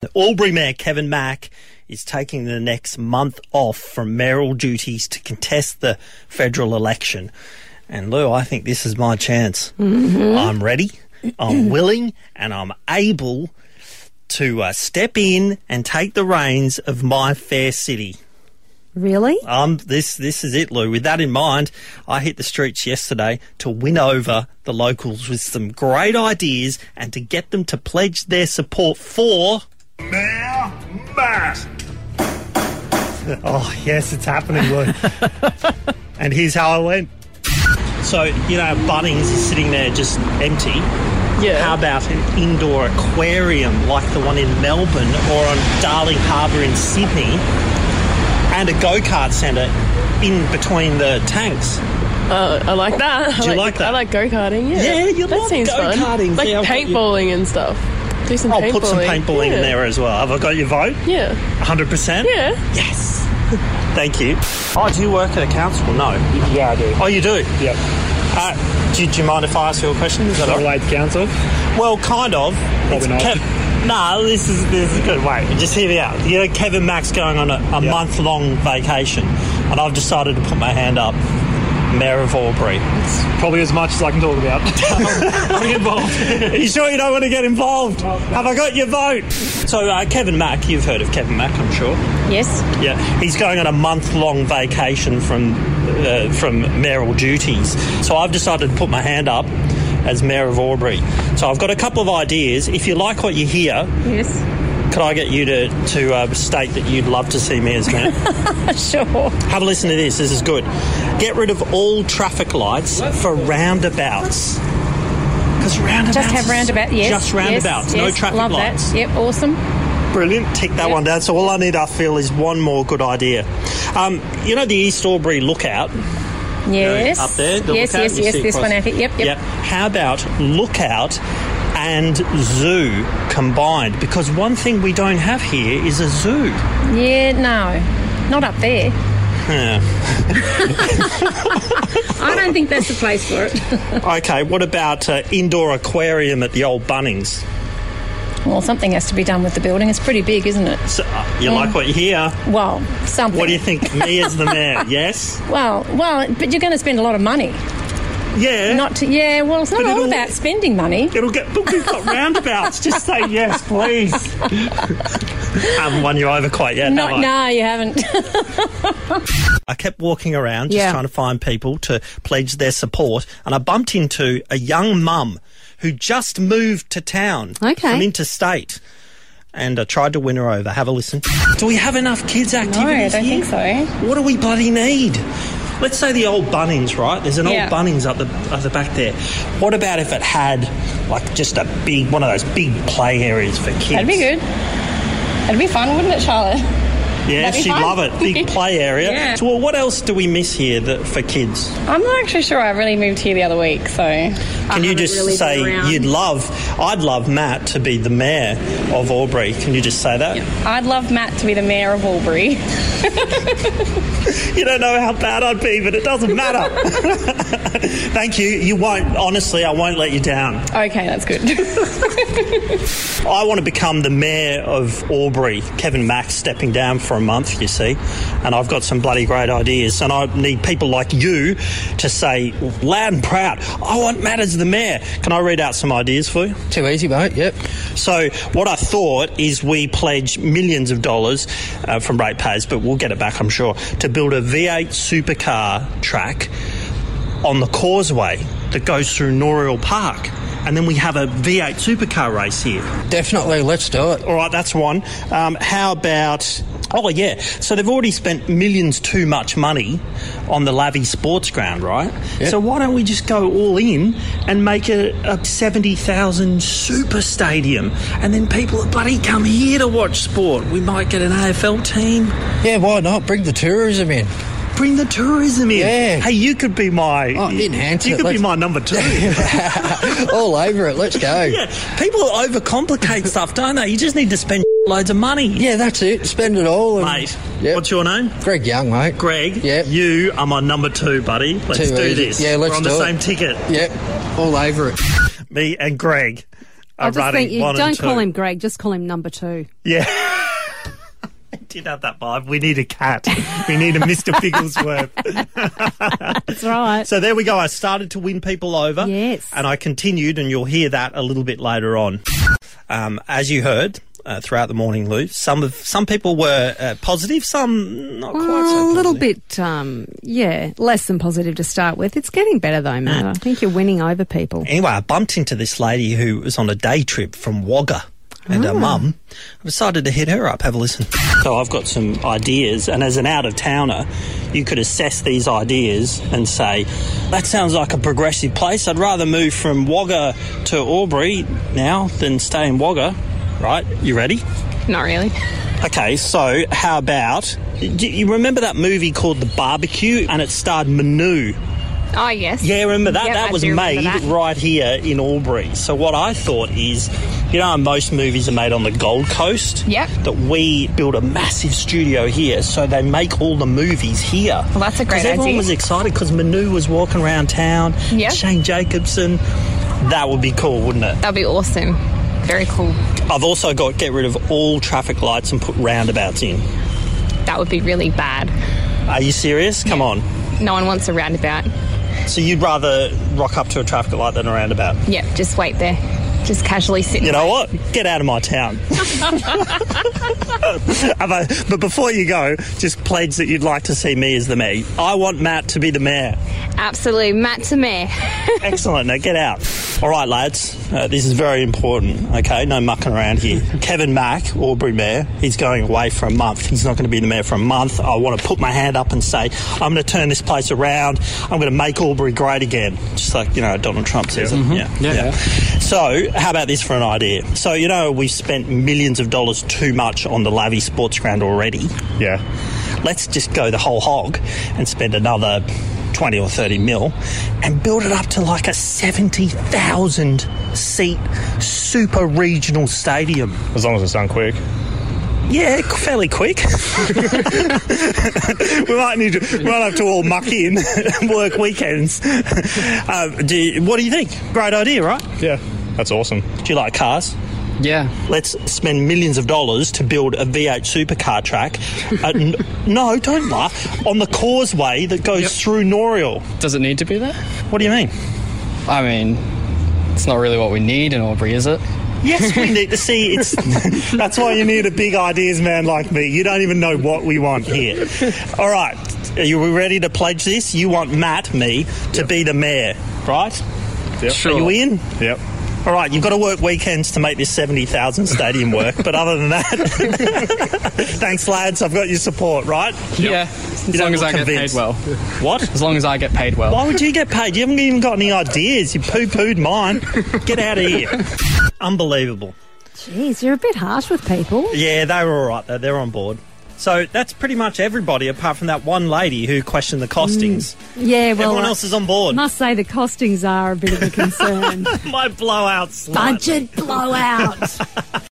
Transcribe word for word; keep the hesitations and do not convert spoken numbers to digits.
Albury Mayor Kevin Mack is taking the next month off from mayoral duties to contest the federal election. And Lou, I think this is my chance. Mm-hmm. I'm ready, I'm willing, and I'm able to uh, step in and take the reins of my fair city. Really? Um, this this is it, Lou. With that in mind, I hit the streets yesterday to win over the locals with some great ideas and to get them to pledge their support for Mayor Mack. Oh, yes, it's happening, Lou. And here's how I went. So, you know, Bunnings is sitting there just empty. Yeah. How about an indoor aquarium like the one in Melbourne or on Darling Harbour in Sydney, and a go-kart centre in between the tanks? Uh, I like that. Do I you like that? I like go-karting, yeah. Yeah, you that love seems fun. go-karting. Like Yeah, I've got you- paintballing and stuff. Do some I'll paintballing. put some paintballing yeah. in there as well. Have I got your vote? Yeah. one hundred percent? Yeah. Yes. Thank you. Oh, do you work at a council? No. Yeah, I do. Oh, you do? Yep. Uh, do, do you mind if I ask you a question? Is that all right? Adelaide Council? Well, kind of. Probably not. Kev- no, this is this is good. Wait, just hear me out. You know, Kevin Mack's going on a, a Yep. month-long vacation, and I've decided to put my hand up. Mayor of Albury. It's probably as much as I can talk about. I'm getting involved. Are you sure you don't want to get involved? Have I got your vote? So, uh, Kevin Mack, you've heard of Kevin Mack, I'm sure. Yes. Yeah, he's going on a month-long vacation from uh, from mayoral duties. So I've decided to put my hand up as Mayor of Albury. So I've got a couple of ideas. If you like what you hear, Yes. could I get you to, to uh, state that you'd love to see me as mayor? Sure. Have a listen to this. This is good. Get rid of all traffic lights for roundabouts. Because roundabouts... Just have roundabout, yes. Just roundabouts, yes, no yes. traffic Love lights. That. Yep, awesome. Brilliant. Tick that Yep. one down. So all I need, I feel, is one more good idea. Um, you know the East Albury Lookout? Yes. Up there? The yes, lookout, yes, you yes. see This across- one out here. Yep, yep. Yep. How about Lookout and Zoo combined? Because one thing we don't have here is a zoo. Yeah, no. Not up there. Yeah. I don't think that's the place for it. Okay, what about uh, indoor aquarium at the old Bunnings? Well, something has to be done with the building. It's pretty big, isn't it? So, uh, you like what you hear? Well, something. What do you think? Me as the mayor, yes? Well, well, but you're going to spend a lot of money. Yeah. Not to, yeah, well, it's not But all it'll- about spending money. It'll get, but we've got roundabouts. Just say yes, please. I haven't won you over quite yet, Not, have I? no, you haven't. I kept walking around just Yeah. trying to find people to pledge their support, and I bumped into a young mum who just moved to town Okay. from interstate, and I tried to win her over. Have a listen. Do we have enough kids' No, I activities don't here? think so. What do we bloody need? Let's say the old Bunnings, right? There's an Yeah. old Bunnings up the at the back there. What about if it had, like, just a big, one of those big play areas for kids? That'd be good. That'd be fun, wouldn't it, Charlotte? Yeah, That'd be she'd fun. love it. Big play area. Yeah. So, well, what else do we miss here that, for kids? I'm not actually sure. I really moved here the other week, so... Can you just really been say around. you'd love, I'd love Matt to be the mayor of Albury. Can you just say that? I'd love Matt to be the mayor of Albury. You don't know how bad I'd be, but it doesn't matter. Thank you. You won't, honestly, I won't let you down. Okay, that's good. I want to become the mayor of Albury. Kevin Mack stepping down for a month, you see, and I've got some bloody great ideas, and I need people like you to say loud and proud, I want Matt as the mayor. Can I read out some ideas for you? Too easy, mate, yep. So what I thought is we pledge millions of dollars uh, from ratepayers, but we'll get it back, I'm sure, to build a V eight supercar track on the causeway that goes through Noriel Park. And then we have a V eight supercar race here. Definitely, let's do it. All right, that's one. Um, how about... Oh, yeah. So they've already spent millions too much money on the Lavie Sports Ground, right? Yep. So why don't we just go all in and make it a seventy thousand super stadium, and then people that bloody come here to watch sport. We might get an A F L team. Yeah, why not? Bring the tourism in. Bring the tourism in. Yeah. Hey, you could be my... Oh, enhance You it, could be let's- my number two. All over it, let's go. Yeah. People overcomplicate stuff, don't they? You just need to spend loads of money. Yeah, that's it. Spend it all. And, Mate, Yep. what's your name? Greg Young, mate. Greg, Yep. you are my number two, buddy. Let's Too do easy. this. Yeah, let's We're on do the it. same ticket. Yep, all over it. Me and Greg I just running think you one and don't call two. him Greg, just call him number two. Yeah. I did have that vibe. We need a cat. We need a Mister Bigglesworth. That's right. So there we go. I started to win people over. Yes. And I continued, and you'll hear that a little bit later on. Um, as you heard uh, throughout the morning, Lou, some of some people were uh, positive, some not quite so Well, positive. a little bit, um, yeah, less than positive to start with. It's getting better though, Matt. I think you're winning over people. Anyway, I bumped into this lady who was on a day trip from Wagga. And her mum, I decided to hit her up. Have a listen. So I've got some ideas, and as an out-of-towner, you could assess these ideas and say, that sounds like a progressive place. I'd rather move from Wagga to Albury now than stay in Wagga. Right? You ready? Not really. Okay, so how about... Do you remember that movie called The Barbecue? And it starred Manu. Oh, yes. Yeah, remember that? Yep, that I was do remember made that. right here in Albury. So what I thought is, you know how most movies are made on the Gold Coast? Yep. That we build a massive studio here, so they make all the movies here. Well, that's a great Because everyone idea. was excited because Manu was walking around town. Yep. Shane Jacobson. That would be cool, wouldn't it? That'd be awesome. Very cool. I've also got get rid of all traffic lights and put roundabouts in. That would be really bad. Are you serious? Come on. No one wants a roundabout. So you'd rather rock up to a traffic light than a roundabout? Yep, just wait there. Just casually sit. You know what? Get out of my town. But before you go, just pledge that you'd like to see me as the mayor. I want Matt to be the mayor. Absolutely. Matt to mayor. Excellent. Now get out. All right, lads. Uh, this is very important, okay? No mucking around here. Kevin Mack, Albury Mayor, he's going away for a month. He's not going to be the mayor for a month. I want to put my hand up and say, I'm going to turn this place around. I'm going to make Albury great again. Just like, you know, Donald Trump says it. Yeah. Yeah, yeah. So, how about this for an idea? So, you know, we've spent millions of dollars too much on the Lavie Sports Ground already. Yeah. Let's just go the whole hog and spend another twenty or thirty mil and build it up to like a seventy thousand seat super regional stadium. As long as it's done quick. Yeah, fairly quick. we might need to, we might have to all muck in and work weekends. Uh, do you, what do you think? Great idea, right? Yeah. That's awesome. Do you like cars? Yeah. Let's spend millions of dollars to build a V eight supercar track. Uh, n- no, don't laugh. On the causeway that goes Yep. through Noriel. Does it need to be there? What do you mean? I mean, it's not really what we need in Albury, is it? Yes, we need to see. It's that's why you need a big ideas man like me. You don't even know what we want here. All right, are you ready to pledge this? You want Matt, me, to be the mayor, right? Yep. Sure. Are you in? Yep. All right, you've got to work weekends to make this seventy thousand stadium work. But other than that, thanks, lads. I've got your support, right? Yeah. As You don't long as look I get convinced. paid well. What? As long as I get paid well. Why would you get paid? You haven't even got any ideas. You poo-pooed mine. Get out of here. Unbelievable. Jeez, you're a bit harsh with people. Yeah, they were all right, though. They're on board. So that's pretty much everybody apart from that one lady who questioned the costings. Yeah, well, Everyone I else is on board. must say the costings are a bit of a concern. My blowout slut. Budget blowout.